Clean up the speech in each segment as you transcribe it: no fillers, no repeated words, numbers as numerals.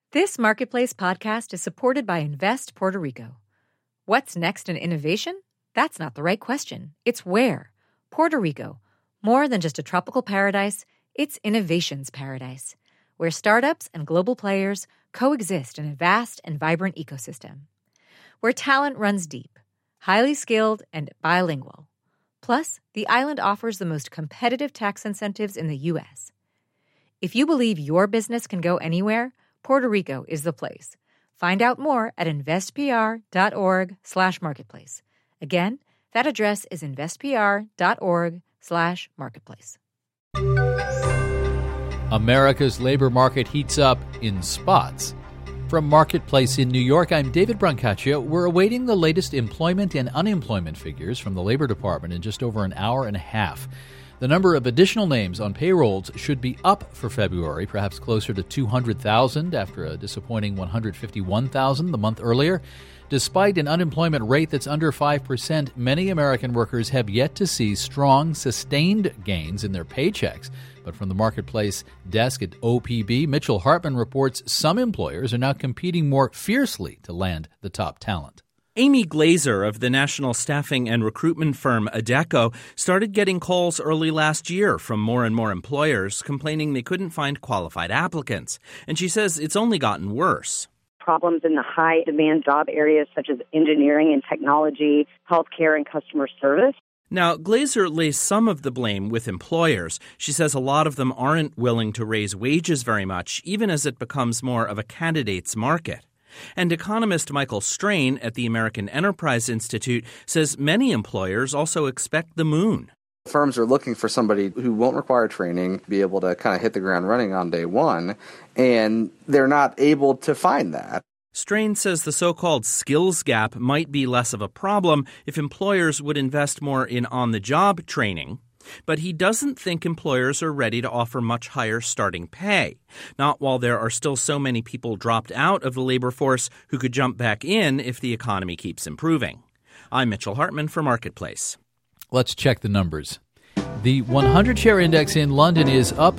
This Marketplace podcast is supported by Invest Puerto Rico. What's next in innovation? That's not the right question. It's where. Puerto Rico. More than just a tropical paradise, it's innovation's paradise, where startups and global players coexist in a vast and vibrant ecosystem. Where talent runs deep, highly skilled, and bilingual. Plus, the island offers the most competitive tax incentives in the U.S. If you believe your business can go anywhere, Puerto Rico is the place. Find out more at investpr.org/marketplace. Again, that address is investpr.org/marketplace. America's labor market heats up in spots. From Marketplace in New York, I'm David Brancaccio. We're awaiting the latest employment and unemployment figures from the Labor Department in just over an hour and a half. The number of additional names on payrolls should be up for February, perhaps closer to 200,000 after a disappointing 151,000 the month earlier. Despite an unemployment rate that's under 5%, many American workers have yet to see strong, sustained gains in their paychecks. But from the Marketplace desk at OPB, Mitchell Hartman reports some employers are now competing more fiercely to land the top talent. Amy Glazer of the national staffing and recruitment firm Adecco started getting calls early last year from more and more employers complaining they couldn't find qualified applicants. And she says it's only gotten worse. Problems in the high-demand job areas such as engineering and technology, healthcare, and customer service. Now, Glazer lays some of the blame with employers. She says a lot of them aren't willing to raise wages very much, even as it becomes more of a candidate's market. And economist Michael Strain at the American Enterprise Institute says many employers also expect the moon. Firms are looking for somebody who won't require training, be able to kind of hit the ground running on day one, and they're not able to find that. Strain says the so-called skills gap might be less of a problem if employers would invest more in on-the-job training. But he doesn't think employers are ready to offer much higher starting pay. Not while there are still so many people dropped out of the labor force who could jump back in if the economy keeps improving. I'm Mitchell Hartman for Marketplace. Let's check the numbers. The 100-share index in London is up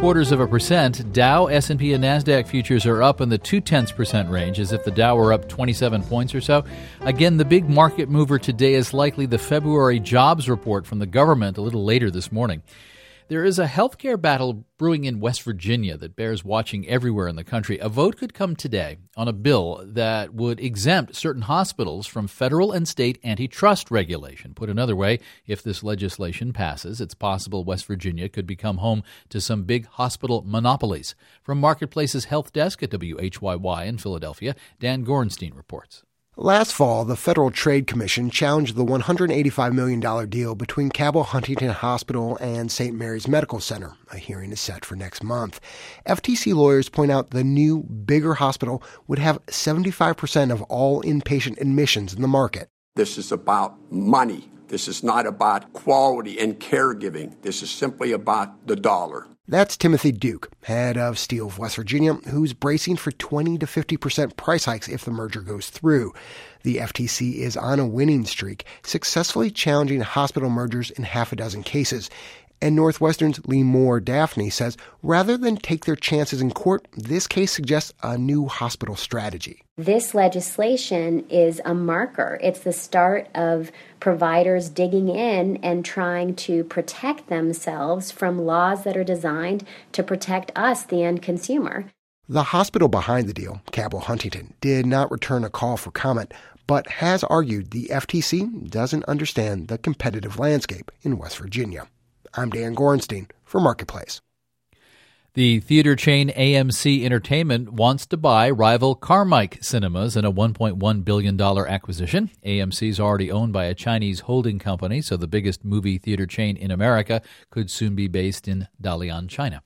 0.75%. Dow, S&P, and NASDAQ futures are up in the 0.2% range, as if the Dow were up 27 points or so. Again, the big market mover today is likely the February jobs report from the government a little later this morning. There is a healthcare battle brewing in West Virginia that bears watching everywhere in the country. A vote could come today on a bill that would exempt certain hospitals from federal and state antitrust regulation. Put another way, if this legislation passes, it's possible West Virginia could become home to some big hospital monopolies. From Marketplace's health desk at WHYY in Philadelphia, Dan Gorenstein reports. Last fall, the Federal Trade Commission challenged the $185 million deal between Cabell Huntington Hospital and St. Mary's Medical Center. A hearing is set for next month. FTC lawyers point out the new, bigger hospital would have 75% of all inpatient admissions in the market. This is about money. This is not about quality and caregiving. This is simply about the dollar. That's Timothy Duke, head of Steel of West Virginia, who's bracing for 20 to 50% price hikes if the merger goes through. The FTC is on a winning streak, successfully challenging hospital mergers in half a dozen cases. And Northwestern's Lee Moore Daphne says rather than take their chances in court, this case suggests a new hospital strategy. This legislation is a marker. It's the start of providers digging in and trying to protect themselves from laws that are designed to protect us, the end consumer. The hospital behind the deal, Cabell Huntington, did not return a call for comment, but has argued the FTC doesn't understand the competitive landscape in West Virginia. I'm Dan Gorenstein for Marketplace. The theater chain AMC Entertainment wants to buy rival Carmike Cinemas in a $1.1 billion acquisition. AMC is already owned by a Chinese holding company, so the biggest movie theater chain in America could soon be based in Dalian, China.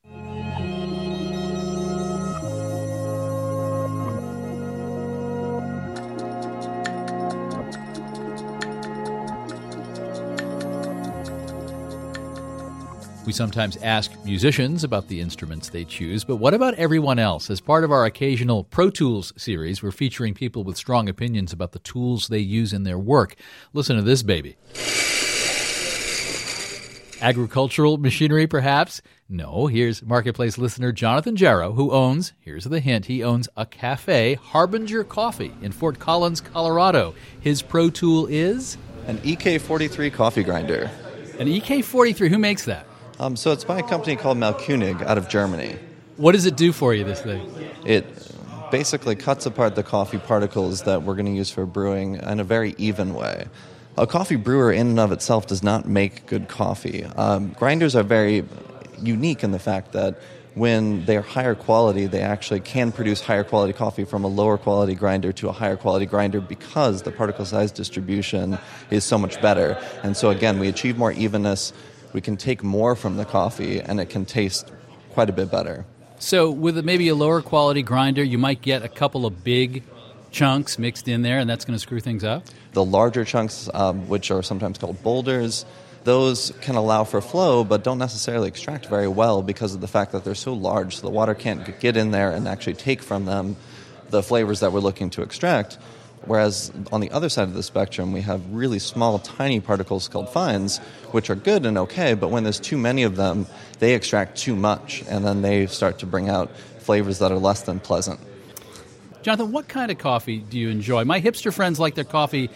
We sometimes ask musicians about the instruments they choose, but what about everyone else? As part of our occasional Pro Tools series, we're featuring people with strong opinions about the tools they use in their work. Listen to this baby. Agricultural machinery, perhaps? No. Here's Marketplace listener Jonathan Jarrow, who owns, here's the hint, he owns a cafe, Harbinger Coffee, in Fort Collins, Colorado. His pro tool is? An EK43 coffee grinder. An EK43. Who makes that? So it's by a company called Mahlkönig out of Germany. What does it do for you, this thing? It basically cuts apart the coffee particles that we're going to use for brewing in a very even way. A coffee brewer in and of itself does not make good coffee. Grinders are very unique in the fact that when they're higher quality, they actually can produce higher quality coffee from a lower quality grinder to a higher quality grinder because the particle size distribution is so much better. And so again, we achieve more evenness, we can take more from the coffee, and it can taste quite a bit better. So with maybe a lower quality grinder, you might get a couple of big chunks mixed in there, and that's going to screw things up? The larger chunks, which are sometimes called boulders, those can allow for flow but don't necessarily extract very well because of the fact that they're so large, so the water can't get in there and actually take from them the flavors that we're looking to extract. Whereas on the other side of the spectrum, we have really small, tiny particles called fines, which are good and okay, but when there's too many of them, they extract too much, and then they start to bring out flavors that are less than pleasant. Jonathan, what kind of coffee do you enjoy? My hipster friends like their coffee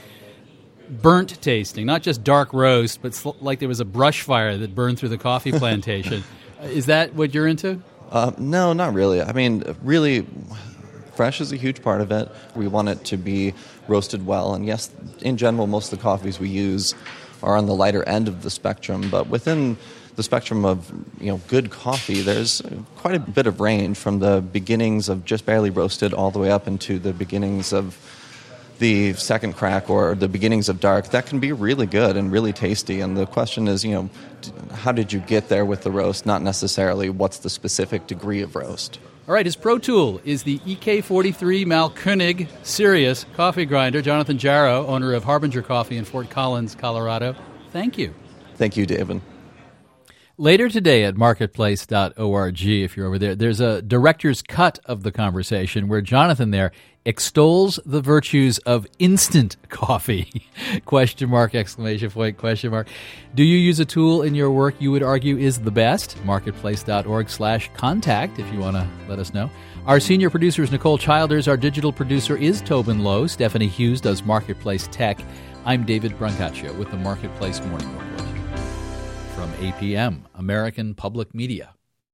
burnt tasting, not just dark roast, but like there was a brush fire that burned through the coffee plantation. Is that what you're into? No, not really. I mean, really, fresh is a huge part of it. We want it to be roasted well. And yes, in general, most of the coffees we use are on the lighter end of the spectrum. But within the spectrum of good coffee, there's quite a bit of range from the beginnings of just barely roasted all the way up into the beginnings of the second crack or the beginnings of dark. That can be really good and really tasty. And the question is, how did you get there with the roast, not necessarily what's the specific degree of roast. All right, his pro tool is the EK43 Mahlkönig Sirius coffee grinder. Jonathan Jarrow, owner of Harbinger Coffee in Fort Collins, Colorado. Thank you. Thank you, David. Later today at marketplace.org, if you're over there, there's a director's cut of the conversation where Jonathan there extols the virtues of instant coffee. Question mark, exclamation point, question mark. Do you use a tool in your work you would argue is the best? Marketplace.org/contact if you want to let us know. Our senior producer is Nicole Childers. Our digital producer is Tobin Lowe. Stephanie Hughes does Marketplace Tech. I'm David Brancaccio with the Marketplace Morning Report. From APM, American Public Media.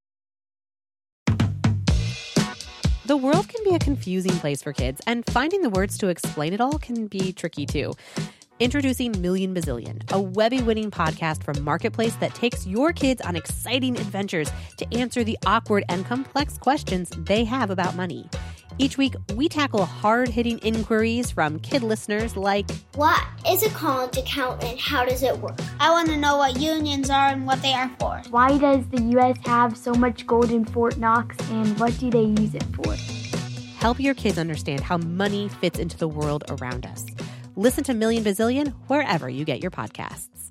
The world can be a confusing place for kids, and finding the words to explain it all can be tricky too. Introducing Million Bazillion, a Webby-winning podcast from Marketplace that takes your kids on exciting adventures to answer the awkward and complex questions they have about money. Each week, we tackle hard-hitting inquiries from kid listeners like, what is a college account and how does it work? I want to know what unions are and what they are for. Why does the U.S. have so much gold in Fort Knox and what do they use it for? Help your kids understand how money fits into the world around us. Listen to Million Bazillion wherever you get your podcasts.